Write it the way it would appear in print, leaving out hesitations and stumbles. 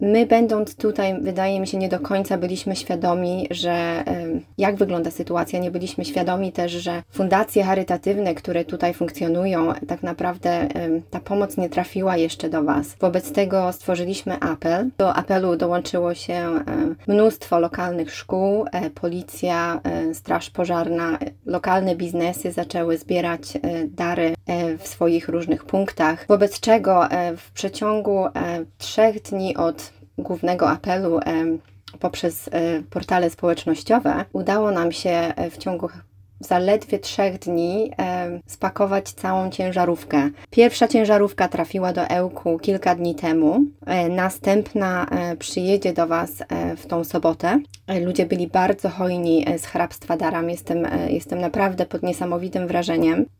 My będąc tutaj, wydaje mi się, nie do końca byliśmy świadomi, że jak wygląda sytuacja. Nie byliśmy świadomi też, że fundacje charytatywne, które tutaj funkcjonują, tak naprawdę ta pomoc nie trafiła jeszcze do Was. Wobec tego stworzyliśmy apel. Do apelu dołączyło się mnóstwo lokalnych szkół, policja, straż pożarna, lokalne biznesy zaczęły zbierać dary w swoich różnych punktach. Wobec czego w przeciągu 3 dni od głównego apelu poprzez portale społecznościowe udało nam się w ciągu zaledwie 3 dni spakować całą ciężarówkę. Pierwsza ciężarówka trafiła do Ełku kilka dni temu. Następna przyjedzie do Was w tą sobotę. Ludzie byli bardzo hojni z hrabstwa darami. Jestem naprawdę pod niesamowitym wrażeniem.